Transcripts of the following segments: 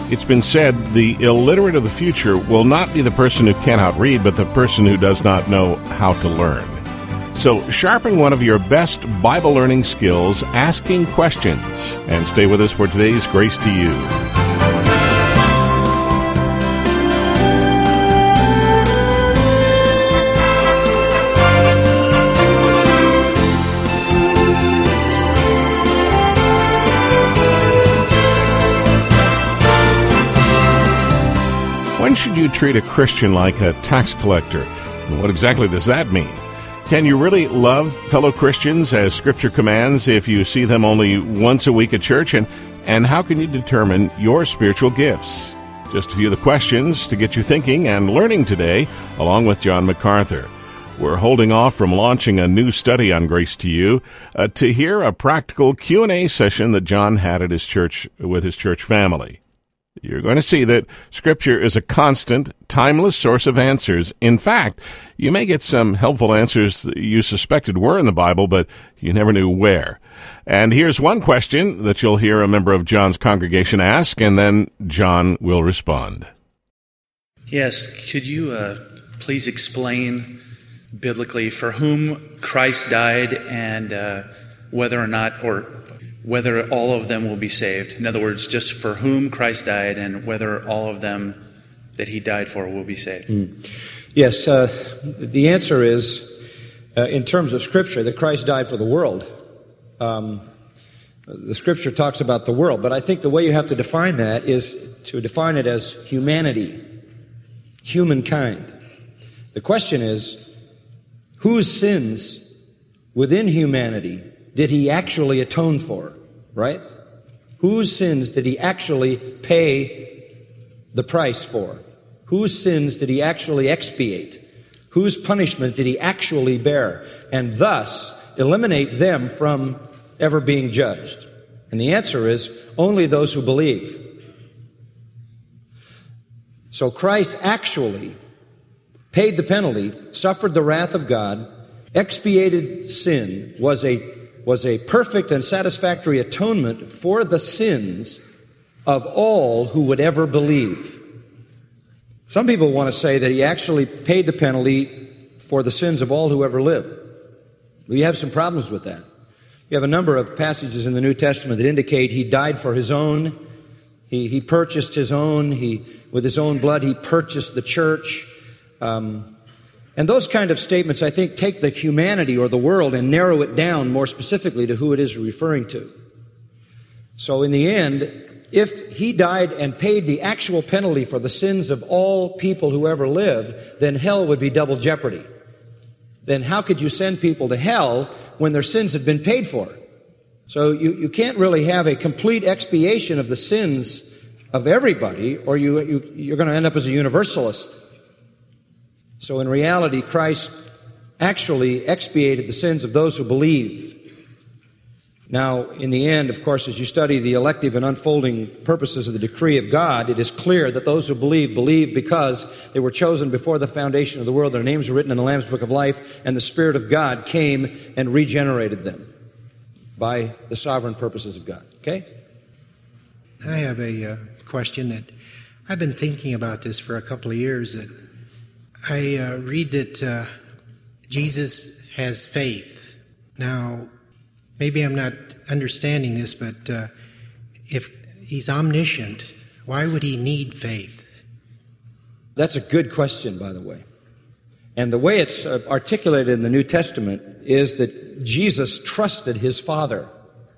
It's been said the illiterate of the future will not be the person who cannot read, but the person who does not know how to learn. So sharpen one of your best Bible learning skills, asking questions. And stay with us for today's Grace to You. When should you treat a Christian like a tax collector? And what exactly does that mean? Can you really love fellow Christians as Scripture commands if you see them only once a week at church? And how can you determine your spiritual gifts? Just a few of the questions to get you thinking and learning today, along with John MacArthur. We're holding off from launching a new study on Grace to You to hear a practical Q&A session that John had at his church with his church family. You're going to see that Scripture is a constant, timeless source of answers. In fact, you may get some helpful answers that you suspected were in the Bible, but you never knew where. And here's one question that you'll hear a member of John's congregation ask, and then John will respond. Yes, could you please explain biblically for whom Christ died and whether or not, or whether all of them will be saved? In other words, just for whom Christ died and whether all of them that he died for will be saved. Yes, the answer is, in terms of Scripture, that Christ died for the world. The Scripture talks about the world, but I think the way you have to define that is to define it as humanity, humankind. The question is, whose sins within humanity did he actually atone for, right? Whose sins did he actually pay the price for? Whose sins did he actually expiate? Whose punishment did he actually bear? And thus eliminate them from ever being judged? And the answer is only those who believe. So Christ actually paid the penalty, suffered the wrath of God, expiated sin, was a perfect and satisfactory atonement for the sins of all who would ever believe. Some people want to say that he actually paid the penalty for the sins of all who ever live. We have some problems with that. We have a number of passages in the New Testament that indicate he died for his own. He purchased his own. With his own blood, he purchased the church. And those kind of statements, I think, take the humanity or the world and narrow it down more specifically to who it is referring to. So in the end, if he died and paid the actual penalty for the sins of all people who ever lived, then hell would be double jeopardy. Then how could you send people to hell when their sins had been paid for? So you can't really have a complete expiation of the sins of everybody, or you're going to end up as a universalist. So in reality, Christ actually expiated the sins of those who believe. Now, in the end, of course, as you study the elective and unfolding purposes of the decree of God, it is clear that those who believe because they were chosen before the foundation of the world. Their names were written in the Lamb's Book of Life, and the Spirit of God came and regenerated them by the sovereign purposes of God. Okay? I have a question that I've been thinking about this for a couple of years. That I read that Jesus has faith. Now, maybe I'm not understanding this, but if he's omniscient, why would he need faith? That's a good question, by the way. And the way it's articulated in the New Testament is that Jesus trusted his Father.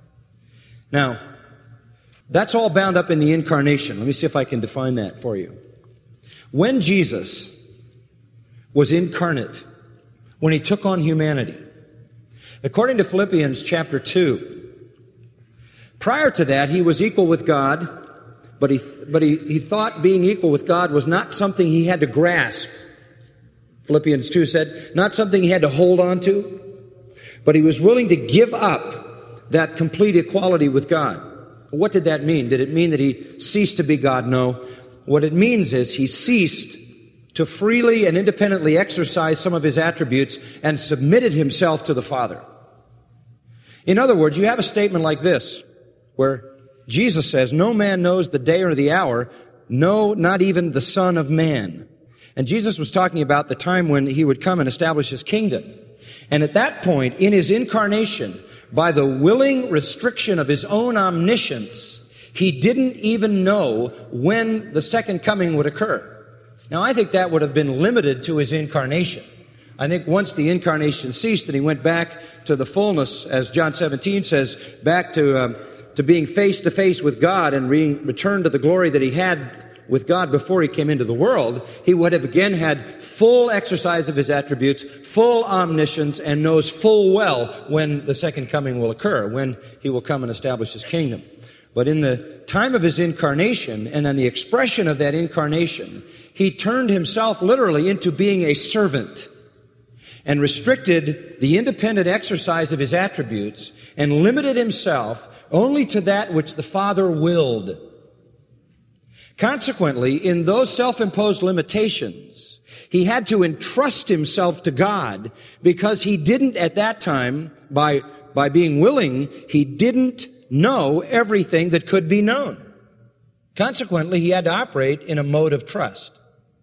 Now, that's all bound up in the incarnation. Let me see if I can define that for you. When Jesus was incarnate, when he took on humanity, according to Philippians chapter 2, prior to that, he was equal with God, but he thought being equal with God was not something he had to grasp. Philippians 2 said, not something he had to hold on to, but he was willing to give up that complete equality with God. What did that mean? Did it mean that he ceased to be God? No. What it means is he ceased to freely and independently exercise some of his attributes and submitted himself to the Father. In other words, you have a statement like this, where Jesus says, no man knows the day or the hour, no, not even the Son of Man. And Jesus was talking about the time when he would come and establish his kingdom. And at that point, in his incarnation, by the willing restriction of his own omniscience, he didn't even know when the second coming would occur. Now, I think that would have been limited to his incarnation. I think once the incarnation ceased and he went back to the fullness, as John 17 says, back to being face to face with God and returned to the glory that he had with God before he came into the world, he would have again had full exercise of his attributes, full omniscience, and knows full well when the second coming will occur, when he will come and establish his kingdom. But in the time of his incarnation, and then the expression of that incarnation, he turned himself literally into being a servant and restricted the independent exercise of his attributes and limited himself only to that which the Father willed. Consequently, in those self-imposed limitations, he had to entrust himself to God because he didn't at that time, by being willing, he didn't know everything that could be known. Consequently, he had to operate in a mode of trust.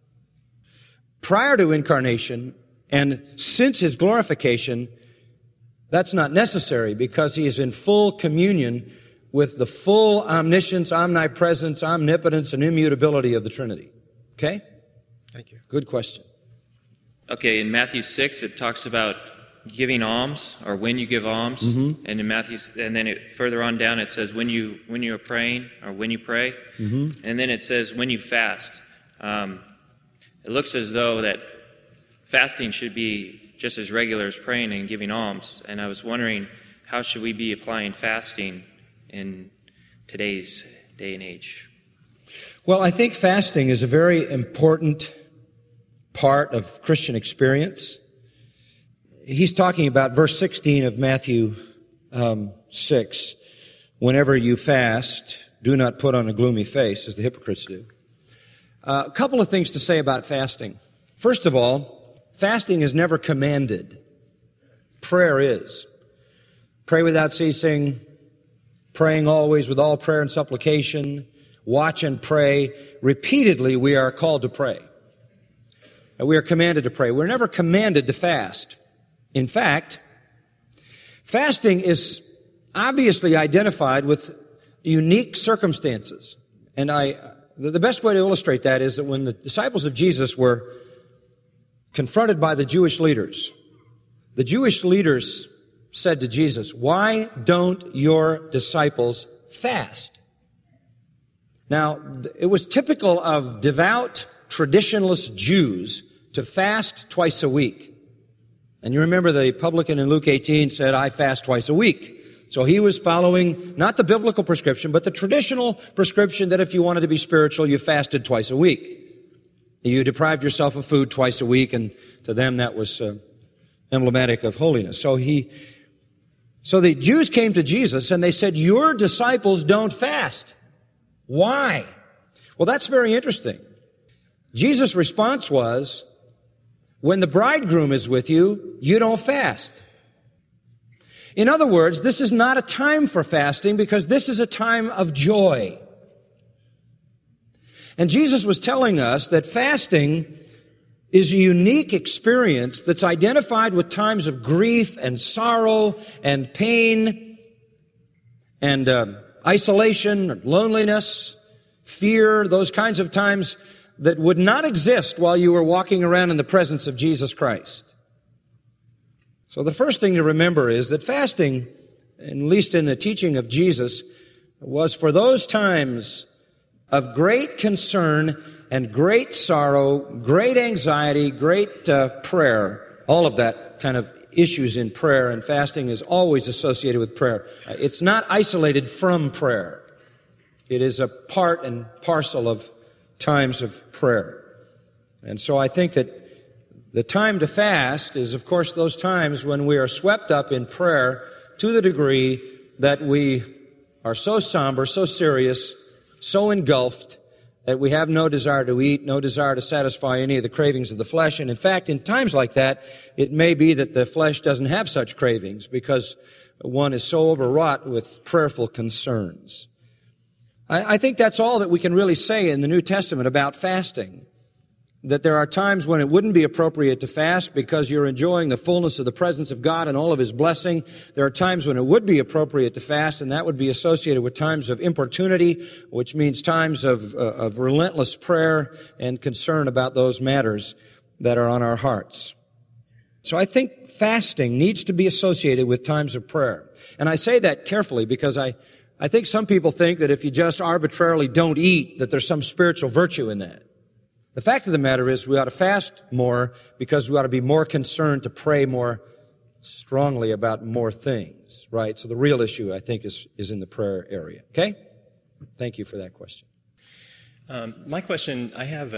Prior to incarnation and since his glorification, that's not necessary because he is in full communion with the full omniscience, omnipresence, omnipotence, and immutability of the Trinity. Okay? Thank you. Good question. Okay, in Matthew 6, it talks about giving alms, or when you give alms. Mm-hmm. And in Matthew, and then further on down, it says when you are praying, or when you pray. Mm-hmm. And then it says when you fast. It looks as though that fasting should be just as regular as praying and giving alms. And I was wondering, how should we be applying fasting in today's day and age? Well, I think fasting is a very important part of Christian experience. He's talking about verse 16 of Matthew 6. Whenever you fast, do not put on a gloomy face, as the hypocrites do. A couple of things to say about fasting. First of all, fasting is never commanded. Prayer is. Pray without ceasing, praying always with all prayer and supplication, watch and pray. Repeatedly, we are called to pray. We are commanded to pray. We're never commanded to fast. In fact, fasting is obviously identified with unique circumstances. And the best way to illustrate that is that when the disciples of Jesus were confronted by the Jewish leaders said to Jesus, "Why don't your disciples fast?" Now, it was typical of devout, traditionalist Jews to fast twice a week. And you remember the publican in Luke 18 said, "I fast twice a week." So he was following not the biblical prescription, but the traditional prescription that if you wanted to be spiritual, you fasted twice a week. You deprived yourself of food twice a week, and to them that was emblematic of holiness. So the Jews came to Jesus and they said, "Your disciples don't fast. Why?" Well, that's very interesting. Jesus' response was, when the bridegroom is with you, you don't fast. In other words, this is not a time for fasting because this is a time of joy. And Jesus was telling us that fasting is a unique experience that's identified with times of grief and sorrow and pain and isolation, loneliness, fear, those kinds of times that would not exist while you were walking around in the presence of Jesus Christ. So the first thing to remember is that fasting, at least in the teaching of Jesus, was for those times of great concern and great sorrow, great anxiety, great prayer, all of that kind of issues in prayer, and fasting is always associated with prayer. It's not isolated from prayer. It is a part and parcel of times of prayer. And so I think that the time to fast is, of course, those times when we are swept up in prayer to the degree that we are so somber, so serious, so engulfed that we have no desire to eat, no desire to satisfy any of the cravings of the flesh. And in fact, in times like that, it may be that the flesh doesn't have such cravings because one is so overwrought with prayerful concerns. I think that's all that we can really say in the New Testament about fasting. That there are times when it wouldn't be appropriate to fast because you're enjoying the fullness of the presence of God and all of His blessing. There are times when it would be appropriate to fast, and that would be associated with times of importunity, which means times of relentless prayer and concern about those matters that are on our hearts. So I think fasting needs to be associated with times of prayer. And I say that carefully because I think some people think that if you just arbitrarily don't eat, that there's some spiritual virtue in that. The fact of the matter is we ought to fast more because we ought to be more concerned to pray more strongly about more things, right? So the real issue, I think, is in the prayer area. Okay? Thank you for that question. My question, I have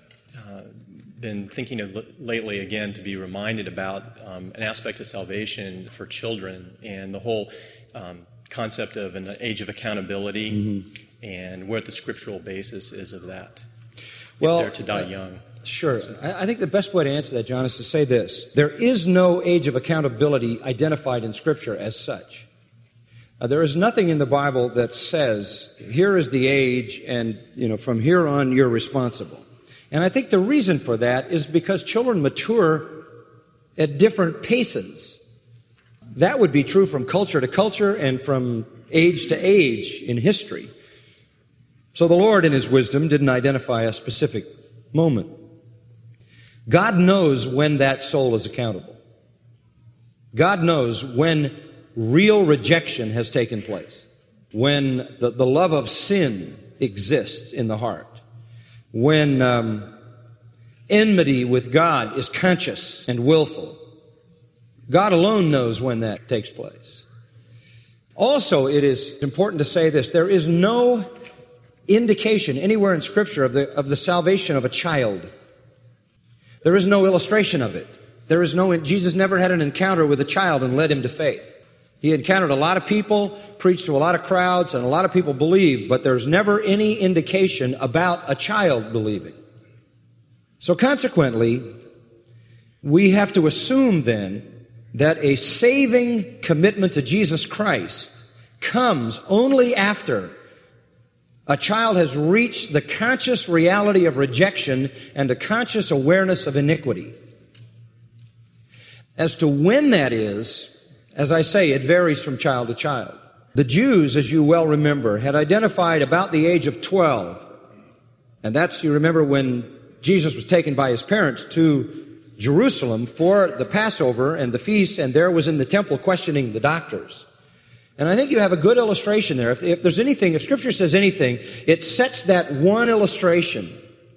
been thinking of lately again to be reminded about an aspect of salvation for children and the whole concept of an age of accountability and what the scriptural basis is of that. Well, if they're to die young. Sure. I think the best way to answer that, John, is to say this. There is no age of accountability identified in Scripture as such. There is nothing in the Bible that says, here is the age and, from here on you're responsible. And I think the reason for that is because children mature at different paces. That would be true from culture to culture and from age to age in history. So the Lord, in His wisdom, didn't identify a specific moment. God knows when that soul is accountable. God knows when real rejection has taken place, when the love of sin exists in the heart, when enmity with God is conscious and willful. God alone knows when that takes place. Also, it is important to say this. There is no indication anywhere in Scripture of the salvation of a child. There is no illustration of it. Jesus never had an encounter with a child and led him to faith. He encountered a lot of people, preached to a lot of crowds, and a lot of people believed, but there's never any indication about a child believing. So consequently, we have to assume then that a saving commitment to Jesus Christ comes only after a child has reached the conscious reality of rejection and a conscious awareness of iniquity. As to when that is, as I say, it varies from child to child. The Jews, as you well remember, had identified about the age of 12. And that's, you remember, when Jesus was taken by his parents to Jerusalem for the Passover and the feast, and there was in the temple questioning the doctors. And I think you have a good illustration there. If there's anything, if Scripture says anything, it sets that one illustration.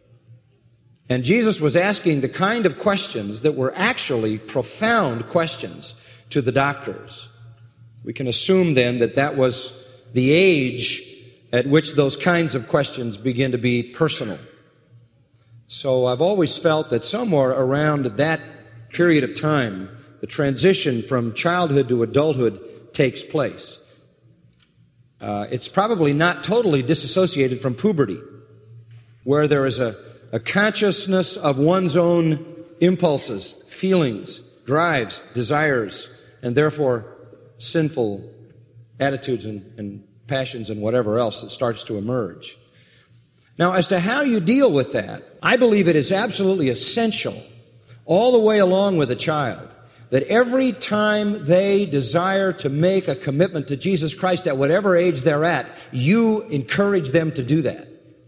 And Jesus was asking the kind of questions that were actually profound questions to the doctors. We can assume then that that was the age at which those kinds of questions begin to be personal. So I've always felt that somewhere around that period of time, the transition from childhood to adulthood takes place. It's probably not totally disassociated from puberty, where there is a consciousness of one's own impulses, feelings, drives, desires, and therefore sinful attitudes and passions and whatever else that starts to emerge. Now, as to how you deal with that, I believe it is absolutely essential all the way along with a child that every time they desire to make a commitment to Jesus Christ at whatever age they're at, you encourage them to do that.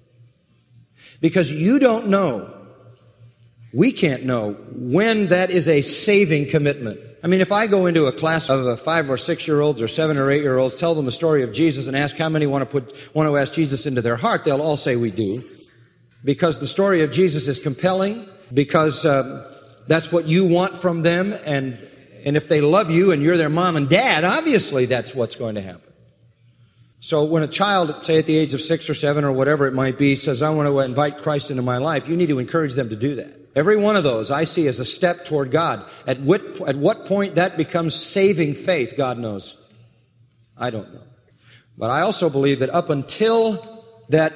Because you don't know, we can't know, when that is a saving commitment. I mean, if I go into a class of 5 or 6 year olds or 7 or 8 year olds, tell them the story of Jesus and ask how many want to ask Jesus into their heart, they'll all say we do. Because the story of Jesus is compelling, because that's what you want from them, and if they love you and you're their mom and dad, obviously that's what's going to happen. So when a child, say at the age of 6 or 7 or whatever it might be, says, I want to invite Christ into my life, you need to encourage them to do that. Every one of those I see as a step toward God. At what point that becomes saving faith, God knows. I don't know. But I also believe that up until that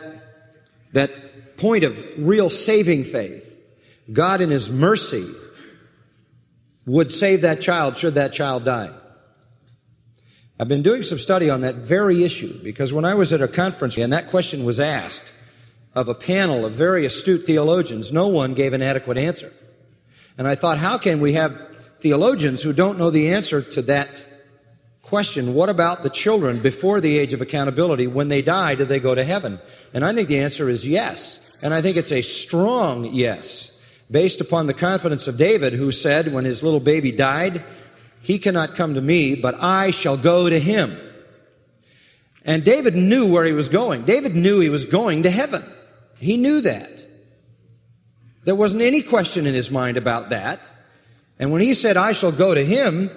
point of real saving faith, God in His mercy would save that child should that child die. I've been doing some study on that very issue because when I was at a conference and that question was asked of a panel of very astute theologians, no one gave an adequate answer. And I thought, how can we have theologians who don't know the answer to that question? What about the children before the age of accountability? When they die, do they go to heaven? And I think the answer is yes. And I think it's a strong yes, based upon the confidence of David, who said when his little baby died, "He cannot come to me, but I shall go to him." And David knew where he was going. David knew he was going to heaven. He knew that. There wasn't any question in his mind about that. And when he said, "I shall go to him,"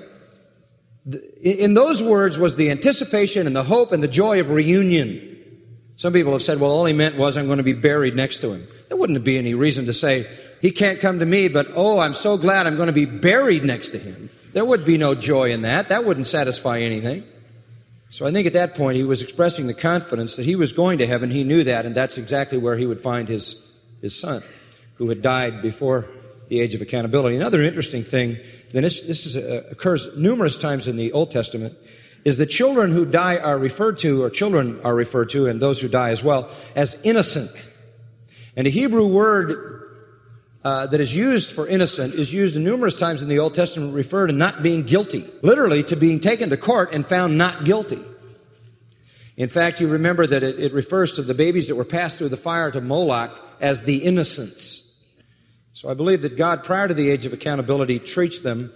in those words was the anticipation and the hope and the joy of reunion. Some people have said, well, all he meant was, I'm going to be buried next to him. There wouldn't be any reason to say, he can't come to me, but oh, I'm so glad I'm going to be buried next to him. There would be no joy in that. That wouldn't satisfy anything. So I think at that point he was expressing the confidence that he was going to heaven. He knew that, and that's exactly where he would find his son, who had died before the age of accountability. Another interesting thing, and this occurs numerous times in the Old Testament, is that children who die are referred to, or children are referred to, and those who die as well, as innocent. And the Hebrew word that is used for innocent is used numerous times in the Old Testament, refer to not being guilty, literally to being taken to court and found not guilty. In fact, you remember that it refers to the babies that were passed through the fire to Moloch as the innocents. So I believe that God, prior to the age of accountability, treats them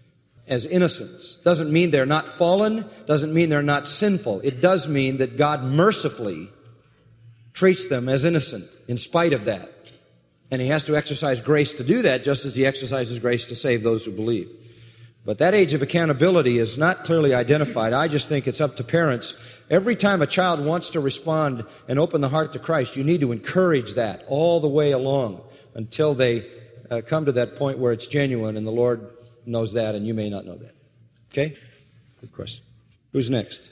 as innocents. Doesn't mean they're not fallen, doesn't mean they're not sinful. It does mean that God mercifully treats them as innocent in spite of that. And he has to exercise grace to do that, just as he exercises grace to save those who believe. But that age of accountability is not clearly identified. I just think it's up to parents. Every time a child wants to respond and open the heart to Christ, you need to encourage that all the way along until they come to that point where it's genuine, and the Lord knows that, and you may not know that. Okay? Good question. Who's next?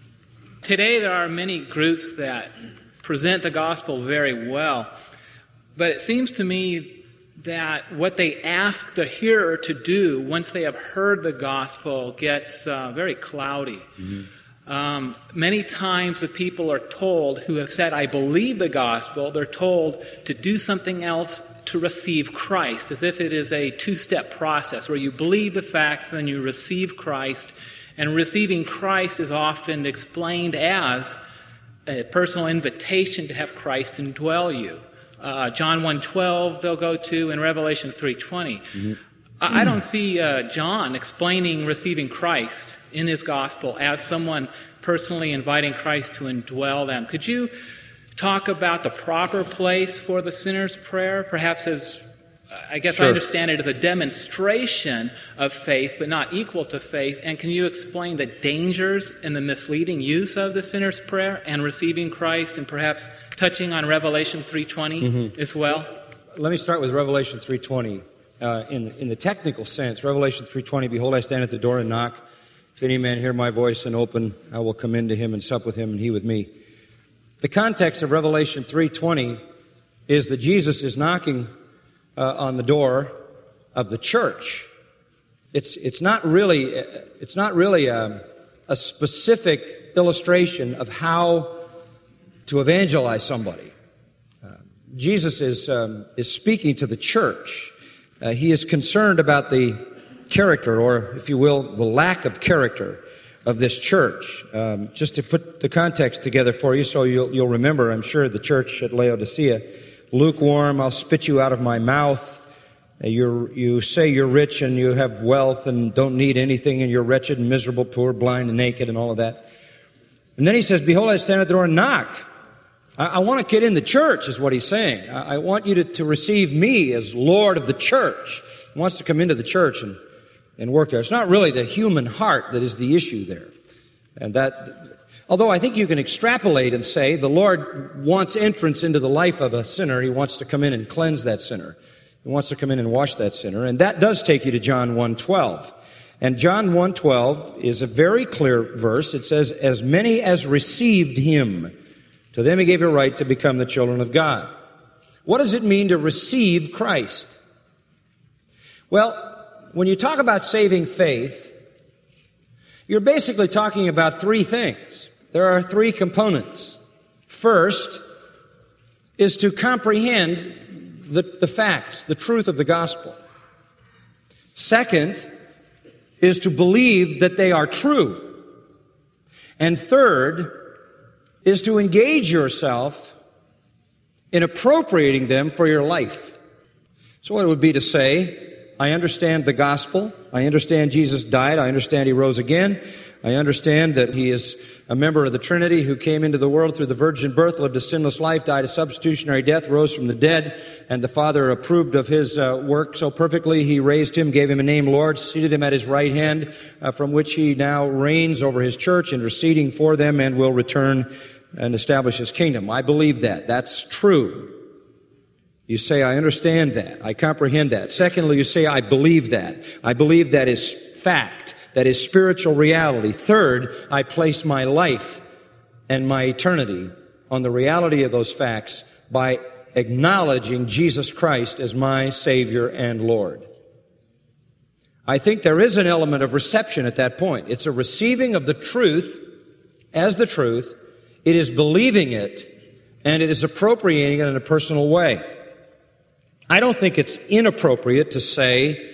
Today there are many groups that present the gospel very well, but it seems to me that what they ask the hearer to do once they have heard the gospel gets very cloudy. Mm-hmm. Many times the people are told, who have said, I believe the gospel, they're told to do something else to receive Christ, as if it is a two-step process where you believe the facts, then you receive Christ. And receiving Christ is often explained as a personal invitation to have Christ indwell you. John 1:12 they'll go to, and Revelation 3:20. Mm-hmm. I don't see John explaining receiving Christ in his gospel as someone personally inviting Christ to indwell them. Could you talk about the proper place for the sinner's prayer, perhaps as, I guess Sure. I understand it as a demonstration of faith, but not equal to faith. And can you explain the dangers and the misleading use of the sinner's prayer and receiving Christ, and perhaps touching on Revelation 3:20 as well? Let me start with Revelation 3:20. In the technical sense, Revelation 3:20, behold, I stand at the door and knock. If any man hear my voice and open, I will come in to him and sup with him and he with me. The context of Revelation 3:20 is that Jesus is knocking on the door of the church. It's not really a specific illustration of how to evangelize somebody. Jesus is speaking to the church. He is concerned about the character, or if you will, the lack of character of this church. Just to put the context together for you so you'll remember, I'm sure, the church at Laodicea. Lukewarm, I'll spit you out of my mouth. You say you're rich and you have wealth and don't need anything, and you're wretched and miserable, poor, blind and naked and all of that. And then he says, behold, I stand at the door and knock. I want to get in the church, is what he's saying. I want you to receive me as Lord of the church. He wants to come into the church and work there. It's not really the human heart that is the issue there. And that, although I think you can extrapolate and say the Lord wants entrance into the life of a sinner. He wants to come in and cleanse that sinner. He wants to come in and wash that sinner. And that does take you to John 1:12. And John 1:12 is a very clear verse. It says, as many as received him, to them he gave a right to become the children of God. What does it mean to receive Christ? Well, when you talk about saving faith, You're basically talking about three things. There are three components. First is to comprehend the facts, the truth of the gospel. Second is to believe that they are true. And third is to engage yourself in appropriating them for your life. So what it would be to say, I understand the gospel. I understand Jesus died. I understand He rose again. I understand that He is a member of the Trinity who came into the world through the virgin birth, lived a sinless life, died a substitutionary death, rose from the dead, and the Father approved of His work so perfectly. He raised Him, gave Him a name Lord, seated Him at His right hand, from which He now reigns over His church, interceding for them, and will return and establish His kingdom. I believe that. That's true. You say, I understand that. I comprehend that. Secondly, you say, I believe that. I believe that is fact. That is spiritual reality. Third, I place my life and my eternity on the reality of those facts by acknowledging Jesus Christ as my Savior and Lord. I think there is an element of reception at that point. It's a receiving of the truth as the truth. It is believing it, and it is appropriating it in a personal way. I don't think it's inappropriate to say,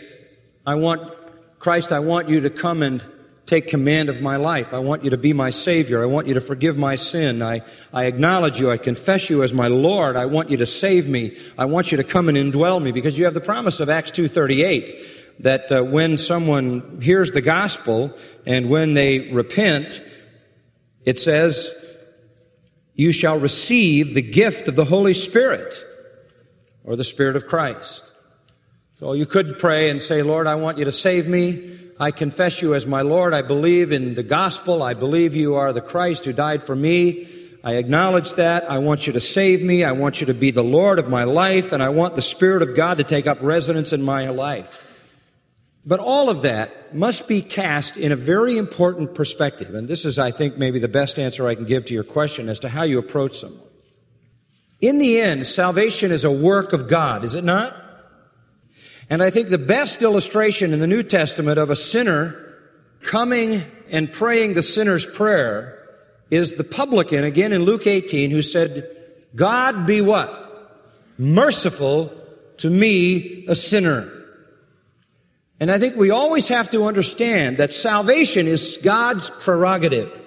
Christ, I want you to come and take command of my life. I want you to be my Savior. I want you to forgive my sin. I acknowledge you. I confess you as my Lord. I want you to save me. I want you to come and indwell me, because you have the promise of Acts 2:38 that when someone hears the gospel and when they repent, it says, you shall receive the gift of the Holy Spirit, or the Spirit of Christ. So you could pray and say, Lord, I want you to save me. I confess you as my Lord. I believe in the gospel. I believe you are the Christ who died for me. I acknowledge that. I want you to save me. I want you to be the Lord of my life, and I want the Spirit of God to take up residence in my life. But all of that must be cast in a very important perspective. And this is, I think, maybe the best answer I can give to your question as to how you approach someone. In the end, salvation is a work of God, is it not? And I think the best illustration in the New Testament of a sinner coming and praying the sinner's prayer is the publican, again in Luke 18, who said, God be what? Merciful to me, a sinner. And I think we always have to understand that salvation is God's prerogative.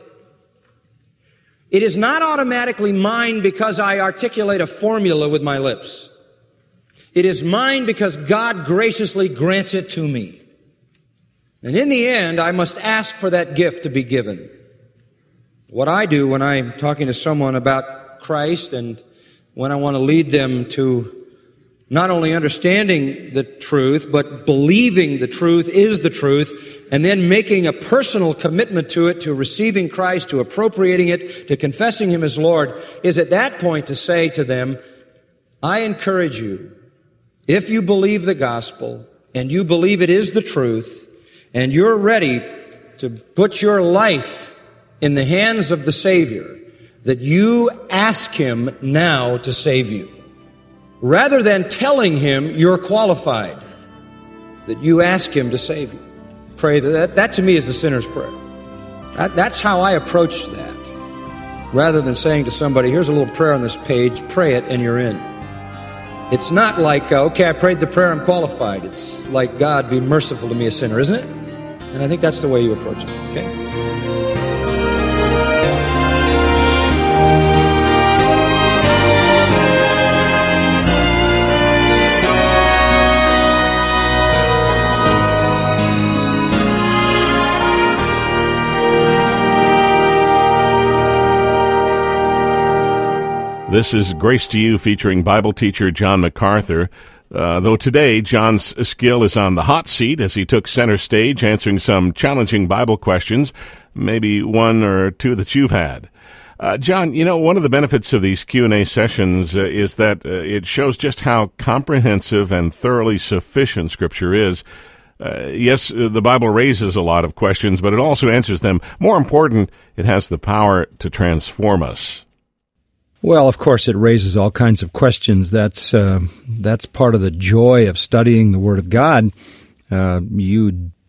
It is not automatically mine because I articulate a formula with my lips. It is mine because God graciously grants it to me. And in the end, I must ask for that gift to be given. What I do when I'm talking to someone about Christ and when I want to lead them to not only understanding the truth, but believing the truth is the truth, and then making a personal commitment to it, to receiving Christ, to appropriating it, to confessing Him as Lord, is at that point to say to them, I encourage you, if you believe the gospel, and you believe it is the truth, and you're ready to put your life in the hands of the Savior, that you ask Him now to save you. Rather than telling Him you're qualified, that you ask Him to save you. Pray that to me is the sinner's prayer. That's how I approach that. Rather than saying to somebody, here's a little prayer on this page, pray it and you're in. It's not like, okay, I prayed the prayer, I'm qualified. It's like, God, be merciful to me, a sinner, isn't it? And I think that's the way you approach it, okay? This is Grace to You, featuring Bible teacher John MacArthur. Though today, John's skill is on the hot seat as he took center stage answering some challenging Bible questions, maybe one or two that you've had. John, you know, one of the benefits of these Q&A sessions is that it shows just how comprehensive and thoroughly sufficient Scripture is. Yes, the Bible raises a lot of questions, but it also answers them. More important, it has the power to transform us. Well, of course, it raises all kinds of questions. That's part of the joy of studying the Word of God. You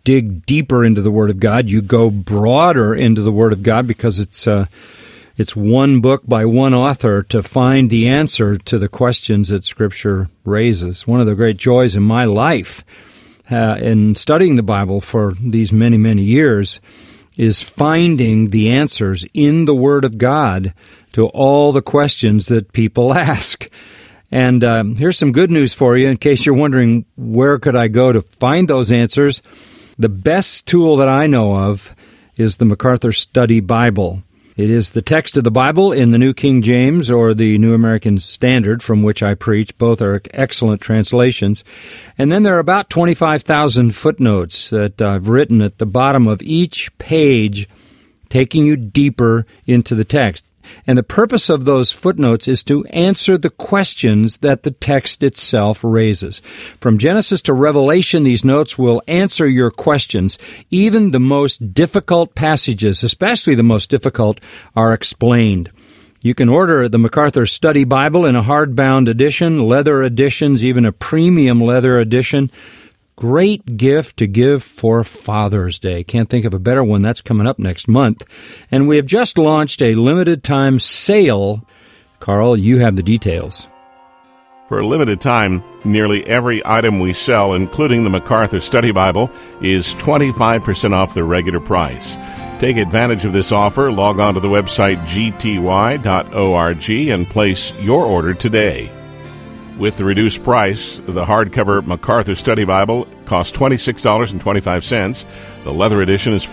dig deeper into the Word of God. You go broader into the Word of God because it's one book by one author to find the answer to the questions that Scripture raises. One of the great joys in my life in studying the Bible for these many, many years is finding the answers in the Word of God to all the questions that people ask. And here's some good news for you in case you're wondering, where could I go to find those answers? The best tool that I know of is the MacArthur Study Bible. It is the text of the Bible in the New King James or the New American Standard, from which I preach. Both are excellent translations. And then there are about 25,000 footnotes that I've written at the bottom of each page, taking you deeper into the text. And the purpose of those footnotes is to answer the questions that the text itself raises. From Genesis to Revelation, these notes will answer your questions. Even the most difficult passages, especially the most difficult, are explained. You can order the MacArthur Study Bible in a hardbound edition, leather editions, even a premium leather edition. Great gift to give for Father's Day. Can't think of a better one. That's coming up next month. And we have just launched a limited-time sale. Carl, you have the details. For a limited time, nearly every item we sell, including the MacArthur Study Bible, is 25% off the regular price. Take advantage of this offer. Log on to the website gty.org and place your order today. With the reduced price, the hardcover MacArthur Study Bible costs $26.25. The leather edition is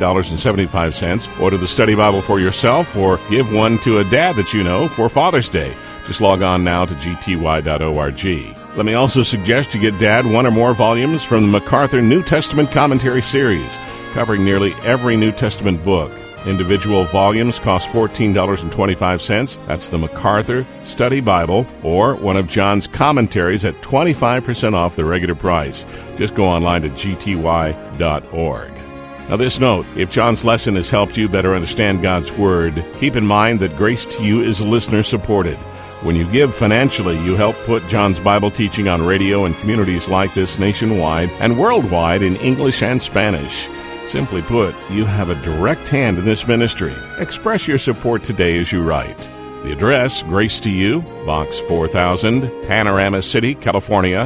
$48.75. Order the Study Bible for yourself or give one to a dad that you know for Father's Day. Just log on now to gty.org. Let me also suggest you get Dad one or more volumes from the MacArthur New Testament Commentary Series, covering nearly every New Testament book. Individual volumes cost $14.25. That's the MacArthur Study Bible or one of John's commentaries at 25% off the regular price. Just go online to gty.org. Now this note, if John's lesson has helped you better understand God's Word, keep in mind that Grace to You is listener-supported. When you give financially, you help put John's Bible teaching on radio in communities like this nationwide and worldwide in English and Spanish. Simply put, you have a direct hand in this ministry. Express your support today as you write. The address, Grace to You, Box 4000, Panorama City, California,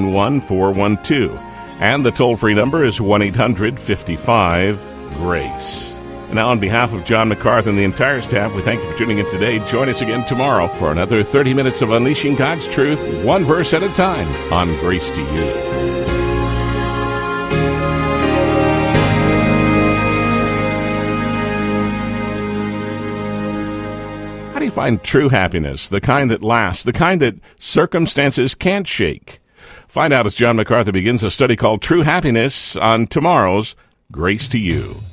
91412. And the toll-free number is 1-800-55-GRACE. And now on behalf of John MacArthur and the entire staff, we thank you for tuning in today. Join us again tomorrow for another 30 minutes of unleashing God's truth, one verse at a time, on Grace to You. How do you find true happiness, the kind that lasts, the kind that circumstances can't shake? Find out as John MacArthur begins a study called True Happiness on tomorrow's Grace to You.